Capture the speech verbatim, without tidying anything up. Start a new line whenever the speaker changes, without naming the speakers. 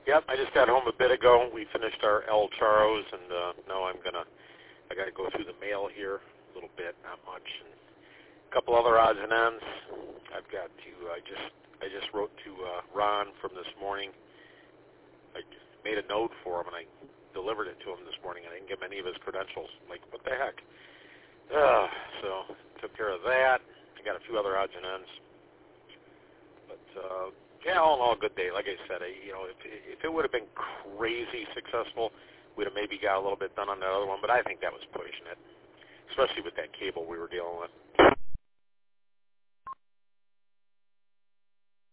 Yep, I just got home a bit ago. We finished our El Charos, and uh, now I'm gonna. I got to go through the mail here a little bit, not much, and a couple other odds and ends. I've got to. I just. I just wrote to uh, Ron from this morning. I just made a note for him, and I delivered it to him this morning. I didn't give him any of his credentials. I'm like, what the heck? Uh, so took care of that. I got a few other odds and ends, but. Uh, Yeah, all in all, a good day. Like I said, I, you know, if if it would have been crazy successful, we'd have maybe got a little bit done on that other one. But I think that was pushing it, especially with that cable we were dealing with.